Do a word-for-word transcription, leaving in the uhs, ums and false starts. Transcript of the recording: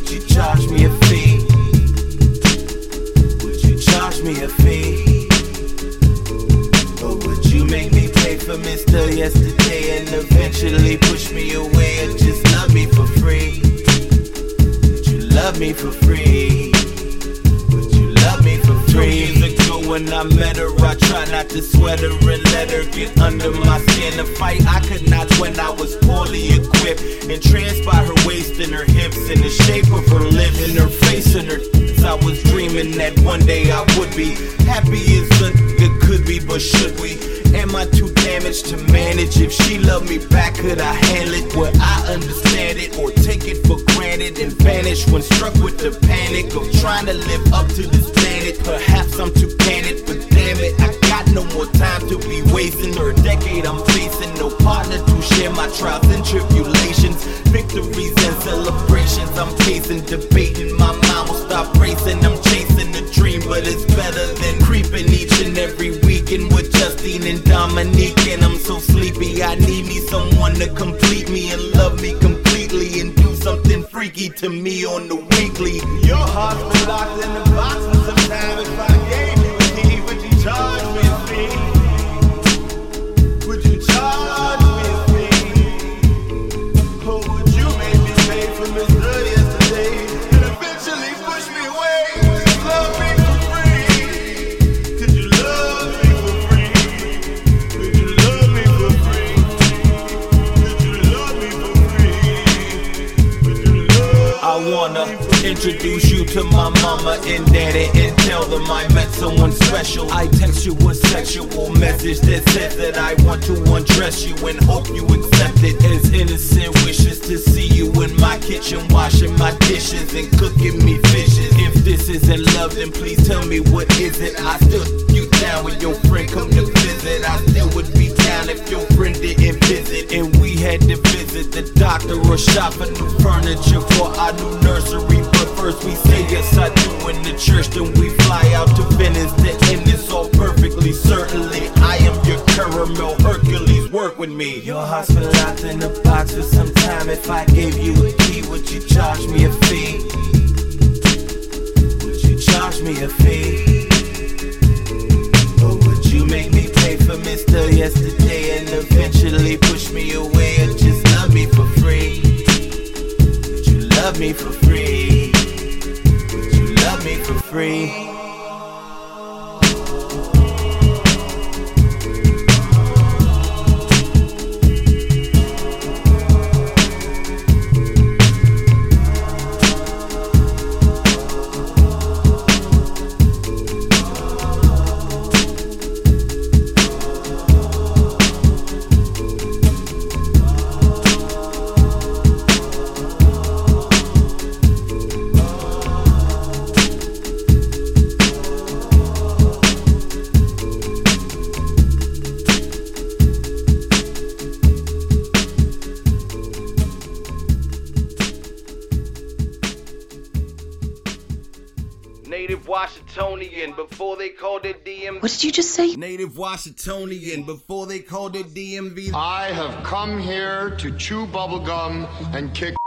would you charge me a fee? Would you charge me a fee? Or would you make me pay for Mister Yesterday and eventually push me away and just love me for free? Would you love me for free? Would you love me for free? Two years ago when I met her, I tried not to sweat her and let her get under my skin. A fight I could not when I was poorly equipped, entranced by her waist and her hips and the shape of her lips and her face and her I was dreaming that one day I would be happy as a nigga could be, but should we? Am I too damaged to manage? If she loved me back, could I handle it? Would I understand it or take it for granted and vanish when struck with the panic of trying to live up to this planet? Perhaps I'm too candid, but damn it, I got no more time to be wasting. Or a decade I'm facing, no partner to share my trials and tribulations, victories and celebrations. I'm chasing, debating, my mind will stop racing. I'm chasing the dream, but it's better than creeping each and every weekend with Justine and Dominique. And I'm so sleepy, I need me someone to complete me and love me completely and do something freaky to me on the weekly. Your heart's been locked in the box for some time. If I gave you a key, would you charge me a fee? Would you charge me a fee? Or would you make me pay for Mister Yesterday and eventually push me away? Would you love me for free? Could you love me for free? Could you love me for free? Could you love me for free? Could you love I wanna introduce you to my mama and daddy and tell them I met someone special. I text you a sexual message that says that I want to undress you and hope you accept it as innocent wishes to see you in my kitchen washing my dishes and cooking me fishes. If this isn't love, then please tell me what is it. I still you down when your friend come to visit. I still would be down if your friend didn't visit and we had to visit the doctor or shop for new furniture for our new nursery. But first we say yes I do in the church, then we fly out to Venice to end this all perfectly. Certainly I am your caramel Hercules, work with me. Your heart's been locked in a box for some time. If I gave you a key, would you charge me a fee? Would you charge me a fee? Or would you make me pay for Mister Yesterday and eventually push me away and just love me for free? Would you love me for free? Would you love me for free? Native Washingtonian before they called it D M V. What did you just say? Native Washingtonian before they called it D M V. I have come here to chew bubblegum and kick